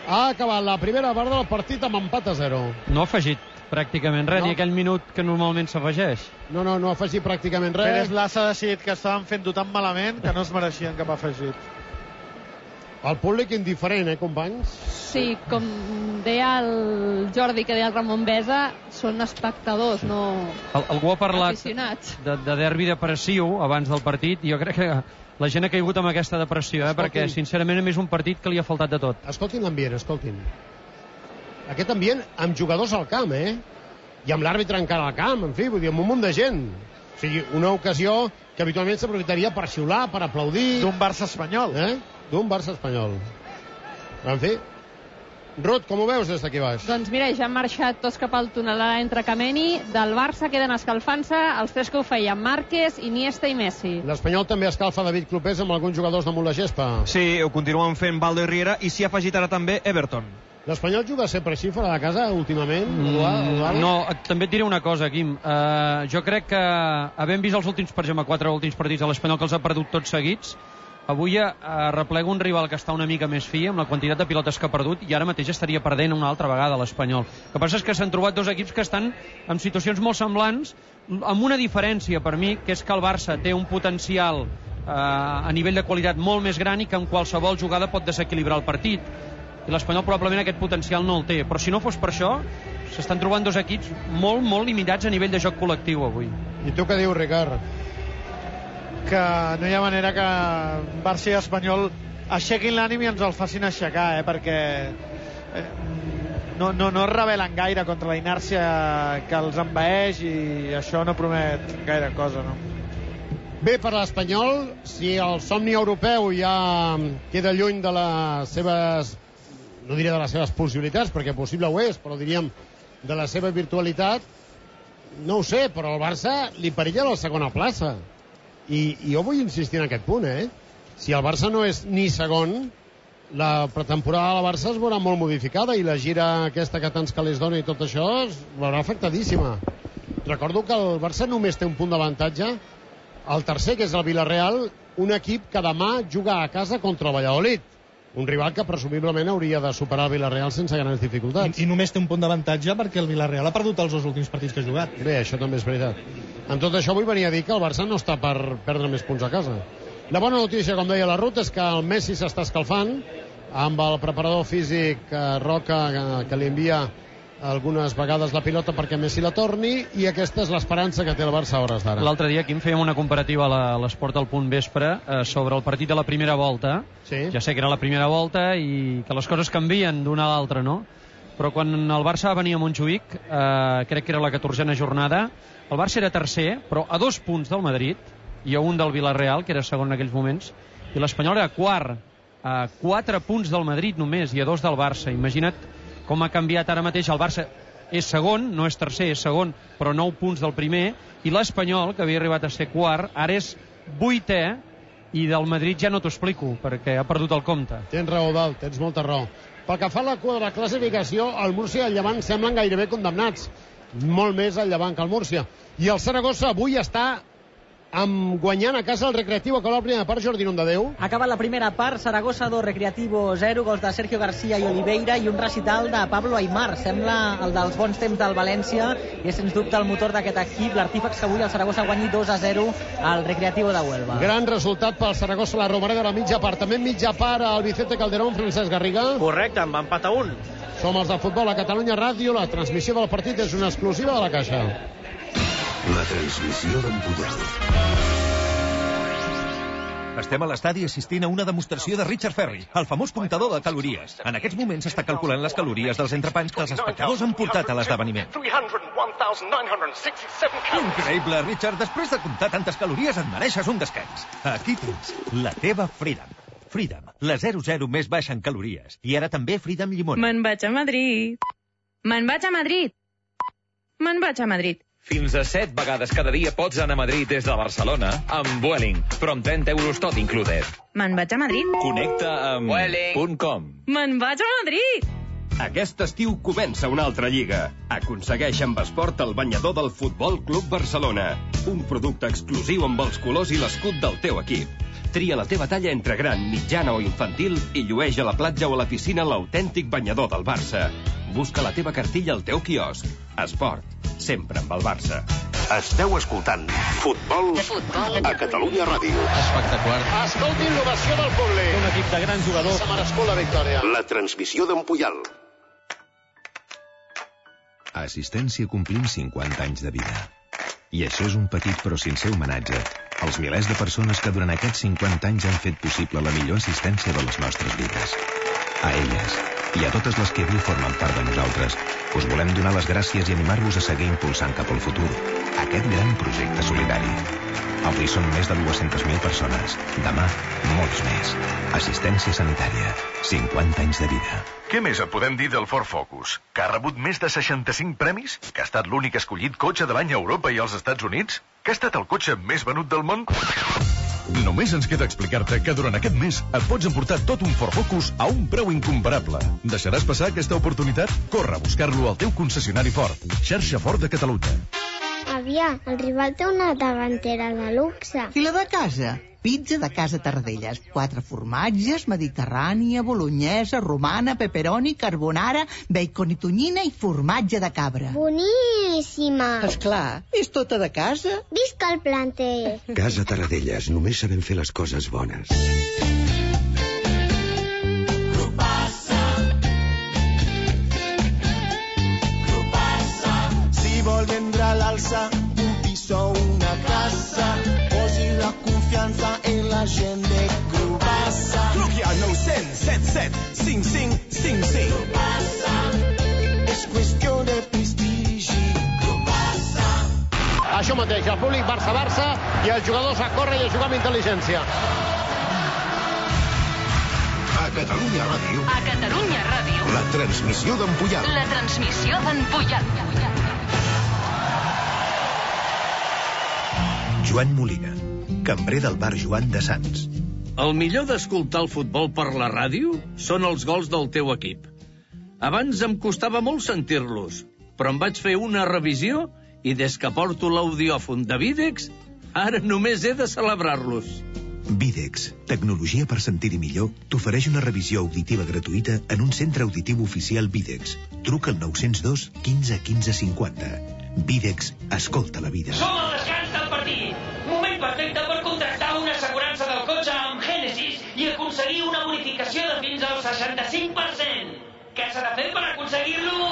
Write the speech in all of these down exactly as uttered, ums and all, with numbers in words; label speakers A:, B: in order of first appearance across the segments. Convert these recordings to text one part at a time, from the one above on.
A: Ha acabat la primera part del partit amb empat a zero.
B: No ha afegit pràcticament res, no. Ni aquell minut que normalment s'afegeix.
A: No, no, no ha afegit pràcticament res.
C: Pérez Lassa ha decidit que estaven fent-ho tan malament que no es mereixien cap afegit.
A: El públic indiferent, eh, companys?
D: Sí, com deia el Jordi, que deia el Ramon Besa, són espectadors, no
B: el, algú ha parlat
D: aficionats.
B: de, de derbi depressiu abans del partit, i jo crec que la gent ha caigut amb aquesta depressió, eh, perquè sincerament a més un partit que li ha faltat de tot.
A: Escoltin l'ambient, escoltin. Aquest ambient amb jugadors al camp, eh? I amb l'àrbitre encara al camp, en fi, vull dir, amb un munt de gent. O sigui, una ocasió que habitualment s'aprofitaria per xiular, per aplaudir.
C: D'un Barça espanyol.
A: Eh? D'un Barça espanyol. En fi. Ruth, com ho veus des d'aquí baix?
D: Doncs mira, ja han marxat tots cap al túnel entre Kameni. Del Barça queden escalfant-se els tres que ho feien, Márquez, Iniesta i Messi.
A: L'Espanyol també escalfa David Clopés amb alguns jugadors damunt la gespa.
E: Sí, ho continuen fent Valdo i Riera, i s'hi ha afegit ara també Everton.
A: L'Espanyol juga sempre així fora de casa últimament?
B: Mm, no, també et diré una cosa, Quim. Uh, jo crec que, havent vist els últims, per exemple, quatre últims partits de l'Espanyol, que els ha perdut tots seguits, avui arreplega un rival que està una mica més fi amb la quantitat de pilotes que ha perdut, i ara mateix estaria perdent una altra vegada l'Espanyol. El que passa és que s'han trobat dos equips que estan en situacions molt semblants, amb una diferència per mi, que és que el Barça té un potencial eh, a nivell de qualitat molt més gran i que en qualsevol jugada pot desequilibrar el partit, i l'Espanyol probablement aquest potencial no el té. Però si no fos per això, s'estan trobant dos equips molt, molt limitats a nivell de joc col·lectiu avui.
A: I tu què dius, Ricard?
C: Que no hi ha manera que Barça i Espanyol aixequin l'ànim i ens el facin aixecar, eh? Perquè eh, no, no, no es rebel·len gaire contra la inèrcia que els envaeix, i això no promet gaire cosa, no?
A: Bé, per l'Espanyol, si el somni europeu ja queda lluny de les seves, no diré de les seves possibilitats, perquè possible ho és, però diríem de la seva virtualitat, no ho sé, però al Barça li perilla la segona plaça. I, i jo vull insistir en aquest punt, eh? Si el Barça no és ni segon, la pretemporada de la Barça es veurà molt modificada, i la gira aquesta que tants calés dona i tot això es veurà afectadíssima. Recordo que el Barça només té un punt d'avantatge, el tercer, que és el Villarreal, un equip que demà juga a casa contra el Valladolid, un rival que presumiblement hauria de superar el Villarreal sense grans dificultats.
F: I, i només té un punt d'avantatge perquè el Villarreal ha perdut els dos últims partits que ha jugat.
A: Bé, això també és veritat. Amb tot això vull venir a dir que el Barça no està per perdre més punts a casa. La bona notícia, com deia la Ruth, és que el Messi s'està escalfant amb el preparador físic eh, Roca, eh, que li envia algunes vegades la pilota perquè Messi la torni, i aquesta és l'esperança que té el Barça a hores d'ara.
B: L'altre dia, Quim, fèiem una comparativa a l'Esport al Punt Vespre eh, sobre el partit de la primera volta.
A: Sí.
B: Ja sé que era la primera volta i que les coses canvien d'una a l'altra, no? Però quan el Barça venia a Montjuïc, eh, crec que era la catorzena jornada, el Barça era tercer, però a dos punts del Madrid, i a un del Villarreal, que era segon en aquells moments, i l'Espanyol era quart, a quatre punts del Madrid només, i a dos del Barça. Imagina't com ha canviat ara mateix. El Barça és segon, no és tercer, és segon, però nou punts del primer, i l'Espanyol, que havia arribat a ser quart, ara és vuitè, i del Madrid ja no t'ho explico, perquè ha perdut el compte.
A: Tens raó, Dalt, tens molta raó. Pel que fa a la cua de la classificació, el Múrcia i el Llevant semblen gairebé condemnats. Molt més el Llevant que el Múrcia. I el Saragossa avui està amb guanyant a casa el Recreativo. Acaba la primera part, Jordi Nondadeu.
G: Acaba la primera part, Saragossa dos, Recreativo zero, gols de Sergio García i Oliveira, i un recital de Pablo Aimar. Sembla el dels bons temps del València, i és sens dubte el motor d'aquest equip, l'artífex que avui el Saragossa guanyi dos a zero al Recreativo de Huelva.
A: Gran resultat pel Saragossa, la Romareda, la mitja part. També mitja part al Vicente Calderón, Francesc Garriga.
H: Correcte, amb empat a un.
A: Som els de Futbol a Catalunya Ràdio. La transmissió del partit és una exclusiva de la Caixa.
I: La transmissió d'en Pujol.
J: Estem a l'estadi assistint a una demostració de Richard Ferry, el famós comptador de calories. En aquests moments està calculant les calories dels entrepans que els espectadors han portat a l'esdeveniment. Increïble, Richard. Després de comptar tantes calories et mereixes un descans. Aquí tens la teva Freedom. Freedom, la zero zero més baixa en calories. I ara també Freedom Llimona.
K: Me'n vaig a Madrid. Me'n vaig a Madrid. Me'n vaig a Madrid.
L: Fins a set vegades cada dia pots anar a Madrid des de Barcelona amb Vueling, però amb trenta euros tot included.
K: Me'n vaig a Madrid.
L: Connecta amb Vueling punt com.
K: Me'n vaig a Madrid.
M: Aquest estiu comença una altra lliga. Aconsegueix amb Esport el banyador del Futbol Club Barcelona. Un producte exclusiu amb els colors i l'escut del teu equip. Tria la teva talla entre gran, mitjana o infantil i llueix a la platja o a la piscina l'autèntic banyador del Barça. Busca la teva cartilla al teu quiosc. Esport, sempre amb el Barça.
I: Esteu escoltant Futbol, Futbol a Catalunya Ràdio.
H: Espectacular.
A: Escoltin l'ovació del públic.
H: Un equip de grans jugadors.
A: S'ha merescut la victòria.
I: La transmissió d'en Puyal.
N: A Assistència complim cinquanta anys de vida. I això és un petit però sincer homenatge als milers de persones que durant aquests cinquanta anys han fet possible la millor assistència de les nostres vides. A elles, i a totes les que avui formen part de nosaltres, us volem donar les gràcies i animar-vos a seguir impulsant cap al futur aquest gran projecte solidari. Avui són més de dues-centes mil persones. Demà, molts més. Assistència sanitària. cinquanta anys de vida.
O: Què més et podem dir del Ford Focus? Que ha rebut més de seixanta-cinc premis? Que ha estat l'únic escollit cotxe de l'any a Europa i als Estats Units? Que ha estat el cotxe més venut del món?
P: Només ens queda explicar-te que durant aquest mes et pots emportar tot un Ford Focus a un preu incomparable. Deixaràs passar aquesta oportunitat? Corre a buscar-lo al teu concessionari Ford. Xarxa Ford de Catalunya.
Q: Avià, el rival té una davantera de luxe.
R: I la de casa? Pizza de Casa Tarradellas. Quatre formatges, mediterrània, bolognesa, romana, pepperoni, carbonara, bacon i tonyina i formatge de cabra.
Q: Boníssima!
R: Esclar, és tota de casa.
Q: Visca el planter!
I: Casa Tarradellas, només sabem fer les coses bones.
S: Grupassa. Grupassa. Si vol vendre a l'alça un pis o una casa, posi la confiança en la gent de Grupassa. Truqui al nou cents set set cinc cinc cinc cinc. Grupassa. És qüestió de prestigi. Grupassa.
A: Això mateix, el públic Barça-Barça i els jugadors a córrer i a jugar amb intel·ligència.
I: A Catalunya Ràdio.
T: A Catalunya Ràdio.
I: La transmissió d'en Puyal.
T: La transmissió d'en Puyal.
N: Joan Molina, cambrer del bar Joan de Sants.
U: El millor d'escoltar el futbol per la ràdio són els gols del teu equip. Abans em costava molt sentir-los, però em vaig fer una revisió i des que porto l'audiòfon de Videx, ara només he de celebrar-los.
N: Videx, tecnologia per sentir-hi millor, t'ofereix una revisió auditiva gratuïta en un centre auditiu oficial Videx. Truca al nou zero dos quinze quinze cinquanta. Videx, escolta la vida.
V: Som al descans del partit. Moment perfecte per contractar una assegurança del cotxe amb Genesis i aconseguir una bonificació de fins al seixanta-cinc per cent. Què s'ha de fer per aconseguir-lo?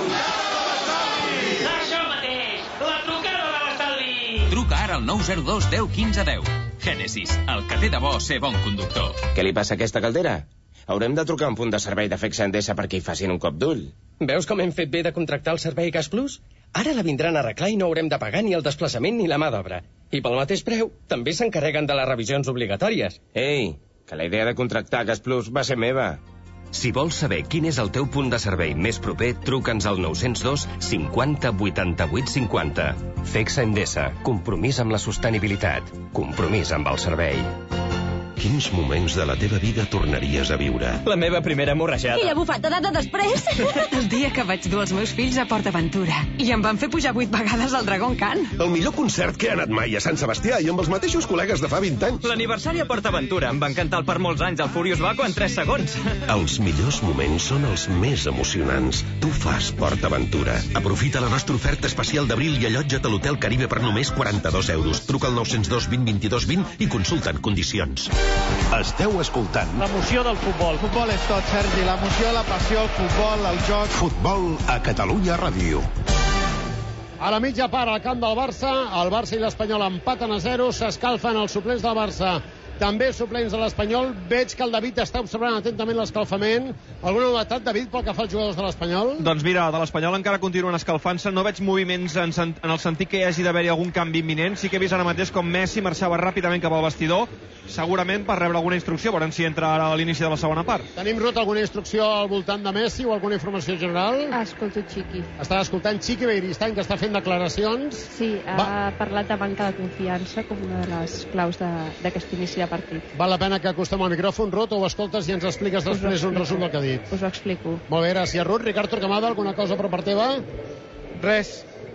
V: Això mateix, la trucada de l'estalvi.
L: Truca ara al nou zero dos deu quinze deu. Genesis, el que té de bo ser bon conductor.
W: Què li passa a aquesta caldera? Haurem de trucar a un punt de servei de Fexa Endesa perquè hi facin un cop d'ull.
X: Veus com hem fet bé de contractar el servei Gas Plus? Ara la vindran a arreglar i no haurem de pagar ni el desplaçament ni la mà d'obra. I pel mateix preu, també s'encarreguen de les revisions obligatòries.
W: Ei, que la idea de contractar Gas Plus va ser meva.
M: Si vols saber quin és el teu punt de servei més proper, truca'ns al nou zero dos cinquanta vuitanta-vuit cinquanta. Fexa Endesa, compromís amb la sostenibilitat, compromís amb el servei.
I: Quins moments de la teva vida tornaries a viure?
X: La meva primera morrejada.
Y: I la bufetada de després. El dia que vaig dur els meus fills a Port Aventura i em van fer pujar vuit vegades al Dragon Khan.
I: El millor concert que he anat mai a Sant Sebastià i amb els mateixos col·legues de fa vint anys.
E: L'aniversari a Port Aventura. Em va encantar per molts anys el Furious Baco en tres segons.
I: Els millors moments són els més emocionants. Tu fas Port Aventura. Aprofita la nostra oferta especial d'abril i allotja't a l'Hotel Caribe per només quaranta-dos euros. Truca al nou zero dos vint vint-i-dos vint i consulta'n condicions. Esteu escoltant
C: l'emoció del futbol. Futbol és tot, Sergi. L'emoció, la passió, el futbol, el joc.
I: Futbol a Catalunya Ràdio.
A: A la mitja part, al camp del Barça, el Barça i l'Espanyol empaten a zero, s'escalfen els suplents del Barça. També suplents de l'Espanyol. Veig que el David està observant atentament l'escalfament. Alguna novetat, David, pel que fa als jugadors de l'Espanyol?
E: Doncs mira, de l'Espanyol encara continuen escalfant-se. No veig moviments en, en el sentit que hi hagi d'haver-hi algun canvi imminent. Sí que he vist ara mateix com Messi marxava ràpidament cap al vestidor, segurament per rebre alguna instrucció. Veurem si entra ara a l'inici de la segona part.
A: Tenim, Ruth, alguna instrucció al voltant de Messi o alguna informació general?
D: Escolto Chiqui.
A: Està escoltant Chiqui Beiristany, que està fent declaracions.
D: Sí, ha
A: Va.
D: parlat de manca de confiança com una de les claus d'aquest inici de partit.
A: Val la pena que acostem al micròfon, Ruth, o ho escoltes i ens expliques després un resum del que ha dit?
D: Us ho explico.
A: Molt bé, gràcies, Ruth. Ricard Torquemada, alguna cosa per part teva?
C: Res.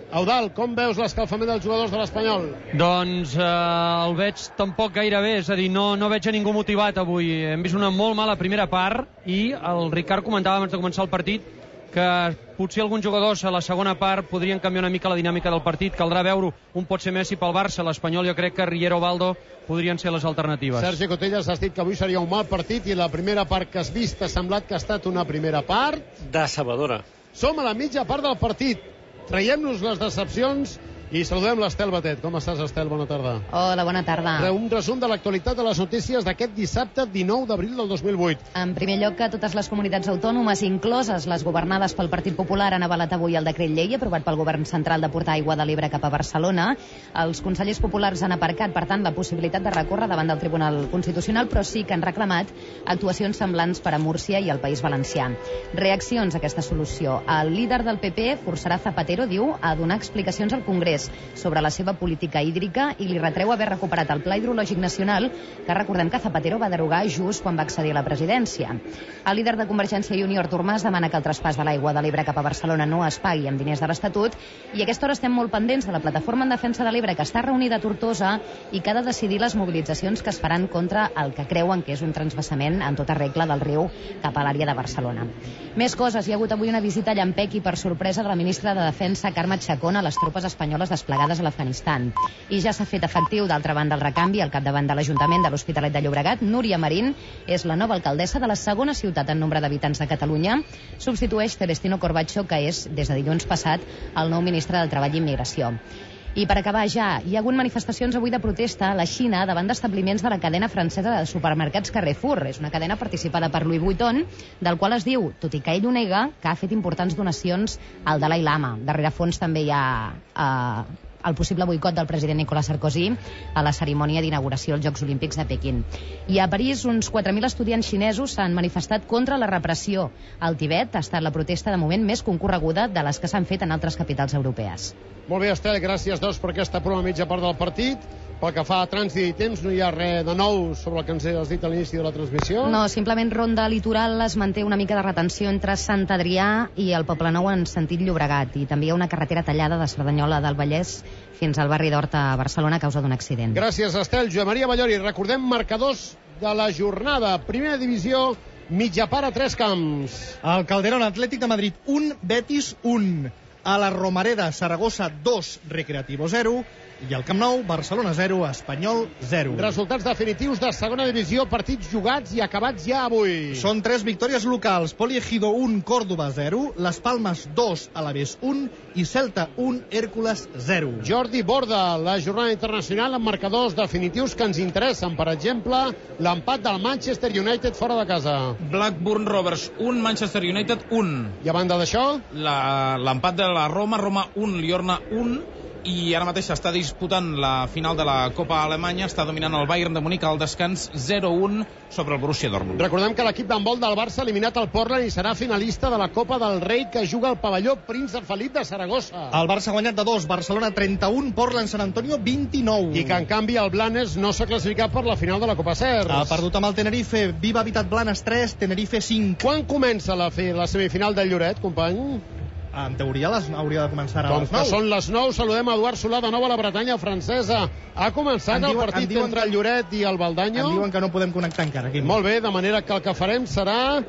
A: Eudald, com veus l'escalfament dels jugadors de l'Espanyol?
B: Doncs eh, el veig tampoc gaire bé, és a dir, no, no veig a ningú motivat avui. Hem vist una molt mala primera part i el Ricard comentava abans de començar el partit que potser alguns jugadors a la segona part podrien canviar una mica la dinàmica del partit. Caldrà veure, un pot ser Messi pel Barça, l'Espanyol jo crec que Riero o Baldo podrien ser les alternatives.
A: Sergi Cotellas, has dit que avui seria un mal partit i la primera part que has vist ha semblat que ha estat una primera part
F: decebedora.
A: Som a la mitja part del partit. Traiem-nos les decepcions i saludem l'Estel Batet. Com estàs, Estel? Bona tarda.
G: Hola, bona tarda.
A: Un resum de l'actualitat de les notícies d'aquest dissabte dinou d'abril del dos mil vuit.
G: En primer lloc, que totes les comunitats autònomes, incloses les governades pel Partit Popular, han avalat avui el decret llei aprovat pel govern central de portar aigua de l'Ebre cap a Barcelona. Els consellers populars han aparcat, per tant, la possibilitat de recórrer davant del Tribunal Constitucional, però sí que han reclamat actuacions semblants per a Múrcia i el País Valencià. Reaccions a aquesta solució. El líder del P P forçarà Zapatero, diu, a donar explicacions al Congrés sobre la seva política hídrica i li retreu haver recuperat el Pla Hidrològic Nacional, que recordem que Zapatero va derogar just quan va accedir a la presidència. El líder de Convergència i Unió, Artur Mas, demana que el traspàs de l'aigua de l'Ebre cap a Barcelona no es pagui amb diners de l'Estatut, i a aquesta hora estem molt pendents de la plataforma en defensa de l'Ebre, que està reunida a Tortosa i que ha de decidir les mobilitzacions que es faran contra el que creuen que és un transvasament en tota regla del riu cap a l'àrea de Barcelona. Més coses. Hi ha hagut avui una visita a Llampec i, per sorpresa, de la ministra de Defensa, Carme Chacón, a les tropes espanyoles desplegades a l'Afganistan. I ja s'ha fet efectiu, d'altra banda, el recanvi al capdavant de l'Ajuntament de l'Hospitalet de Llobregat. Núria Marín és la nova alcaldessa de la segona ciutat en nombre d'habitants de Catalunya. Substitueix Celestino Corbacho, que és, des de dilluns passat, el nou ministre del Treball i Immigració. I per acabar ja, hi ha hagut manifestacions avui de protesta a la Xina davant d'establiments de la cadena francesa de supermercats Carrefour. És una cadena participada per Louis Vuitton, del qual es diu, tot i que ell ho nega, que ha fet importants donacions al Dalai Lama. Darrere fons també hi ha eh, el possible boicot del president Nicolas Sarkozy a la cerimònia d'inauguració als Jocs Olímpics de Pequín. I a París, uns quatre mil estudiants xinesos s'han manifestat contra la repressió. Al Tibet ha estat la protesta de moment més concorreguda de les que s'han fet en altres capitals europees.
A: Molt bé, Estel, gràcies dos per aquesta prova mitja part del partit. Pel que fa a trànsit i temps, no hi ha res de nou sobre el que ens has dit a l'inici de la transmissió?
G: No, simplement ronda litoral es manté una mica de retenció entre Sant Adrià i el Poblenou en sentit Llobregat, i també hi ha una carretera tallada de Cerdanyola del Vallès fins al barri d'Horta a Barcelona a causa d'un accident.
A: Gràcies, Estel. Joan Maria Ballori, recordem marcadors de la jornada. Primera divisió, mitja part a tres camps.
C: El Calderón Atlètic de Madrid un, Betis un. A la Romareda, Saragossa dos, Recreativo zero. I al Camp Nou, Barcelona zero, Espanyol zero.
A: Resultats definitius de segona divisió, partits jugats i acabats ja avui.
C: Són tres victòries locals: Poliegido un, Córdoba zero, Las Palmas dos, Alavés un i Celta un, Hércules zero.
A: Jordi Borda, la jornada internacional amb marcadors definitius que ens interessen. Per exemple, l'empat del Manchester United fora de casa.
H: Blackburn Rovers un, Manchester United un.
A: I a banda d'això?
H: L'empat de la Roma, Roma un, Liorna un. I ara mateix s'està disputant la final de la Copa Alemanya. Està dominant el Bayern de Munic al descans zero un sobre el Borussia Dortmund.
A: Recordem que l'equip d'handbol del Barça ha eliminat el Portland i serà finalista de la Copa del Rei, que juga al pavelló Príncep Felip de Saragossa.
C: El Barça ha guanyat de dos, Barcelona trenta-un, Portland San Antonio vint-i-nou.
A: I que en canvi el Blanes no s'ha classificat per la final de la Copa Cers.
C: Ha perdut amb el Tenerife. Viva Habitat Blanes tres, Tenerife cinc.
A: Quan comença la, la semifinal del Lloret, company?
C: En teoria les, hauria de començar a
A: doncs
C: les nou.
A: Són les nou. Saludem Eduard Solà de nou a la Bretanya francesa. Ha començat diuen, el partit entre el Lloret i el Baldanyo.
C: Em diuen que no podem connectar encara. Aquí.
A: Molt bé, de manera que el que farem serà...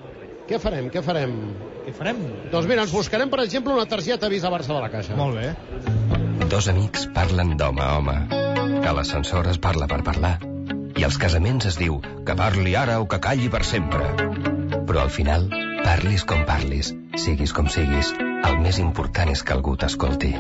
A: Què farem? Què farem?
C: Què farem?
A: Doncs mira, ens buscarem, per exemple, una targeta Visa Barça de la Caixa.
C: Molt bé.
M: Dos amics parlen d'home a home. A l'ascensor es parla per parlar. I als casaments es diu que parli ara o que calli per sempre. Però al final, parlis com parlis, siguis com siguis, el més important és que algú t'escolti.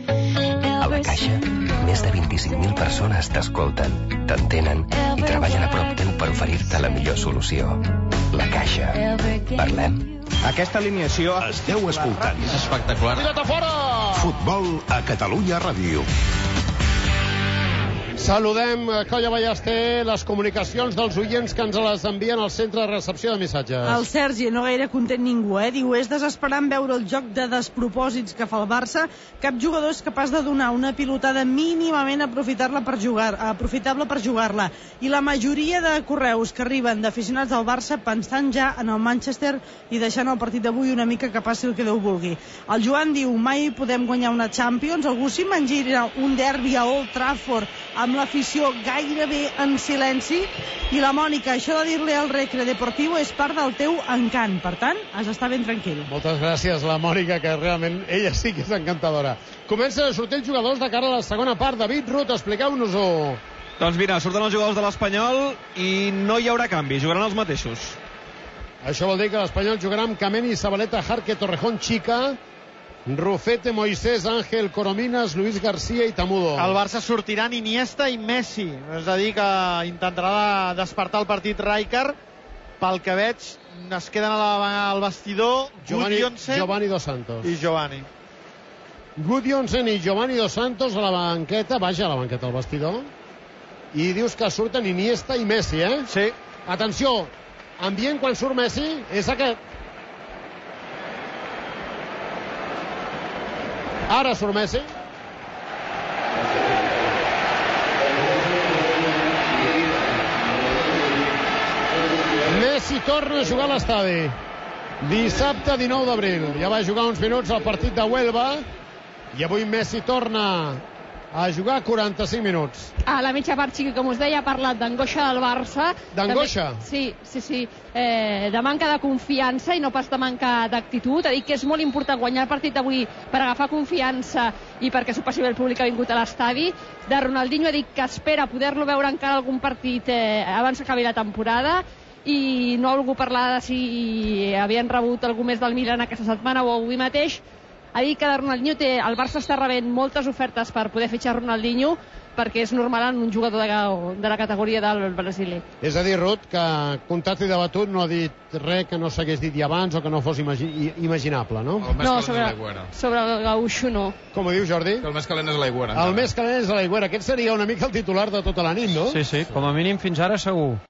M: A la Caixa, més de vint-i-cinc mil persones t'escolten, t'entenen i treballen a prop teu per oferir-te la millor solució. La Caixa. Parlem?
F: Aquesta alineació...
N: Esteu escoltant.
H: És espectacular.
A: Tira't a fora!
N: Futbol a Catalunya Ràdio.
A: Saludem, Colla Ballester, les comunicacions dels oients que ens les envien al centre de recepció de missatges.
J: El Sergi, no gaire content ningú, eh? Diu, és desesperant veure el joc de despropòsits que fa el Barça. Cap jugador és capaç de donar una pilotada mínimament aprofitar-la per jugar, aprofitable per jugar-la. I la majoria de correus que arriben d'aficionats del Barça pensant ja en el Manchester i deixant el partit d'avui una mica que passi el que Déu vulgui. El Joan diu, mai podem guanyar una Champions. Algú s'imagina un derbi a Old Trafford amb l'afició gairebé en silenci. I la Mònica, això de dir-li al Recre Deportivo és part del teu encant, per tant, has d'estar ben tranquil.
A: Moltes gràcies, la Mònica, que realment ella sí que és encantadora. Comença a sortir els jugadors de cara a la segona part. David Ruth, expliqueu-nos-ho.
E: Doncs mira, surten els jugadors de l'Espanyol i no hi haurà canvi, jugaran els mateixos.
A: Això vol dir que l'Espanyol jugarà amb Kameni, Zabaleta, Jarque, Torrejón, Chica, Rufete, Moisés, Ángel, Corominas, Luis García i Tamudo.
C: El Barça sortiran Iniesta i Messi, és a dir que intentarà despertar el partit Rijkaard. Pel que veig es queden al vestidor Gudjonsen,
A: Giovanni Dos Santos
C: i Giovanni
A: Gudjonsen i Giovanni Dos Santos a la banqueta, vaja, a la banqueta al vestidor, i dius que surten Iniesta i Messi, eh?
C: Sí.
A: Atenció, ambient quan surt Messi és aquest. Ara surt Messi. Messi torna a jugar a l'estadi. Dissabte dinou d'abril. Ja va jugar uns minuts al partit de Huelva i avui Messi torna a jugar quaranta-cinc minuts.
D: A la mitja part, Xiqui, com us deia, ha parlat d'angoixa del Barça.
A: D'angoixa?
D: També, sí, sí, sí. Eh, de manca de confiança i no pas de manca d'actitud. Ha dit que és molt important guanyar el partit d'avui per agafar confiança i perquè s'ho passi bé el públic ha vingut a l'estadi. De Ronaldinho ha dit que espera poder-lo veure encara algun partit eh, abans que acabi la temporada, i no ha volgut parlar de si havien rebut algú més del Milan aquesta setmana o avui mateix. Ha dit que de Ronaldinho té, el Barça està rebent moltes ofertes per poder fitxar Ronaldinho perquè és normal en un jugador de, de la categoria del brasiler.
A: És a dir, Ruth, que contracte debatut no ha dit res que no s'hagués dit abans o que no fos imagi imaginable, no?
H: El més
D: no,
H: calent
D: sobre,
H: és l'Aigüera.
D: sobre el Gaucho no.
A: Com ho diu, Jordi?
H: Que el més calent és l'Aigüera.
A: El més calent és l'Aigüera. Aquest seria una mica el titular de tota la nit, no?
B: Sí, sí, com a mínim fins ara segur.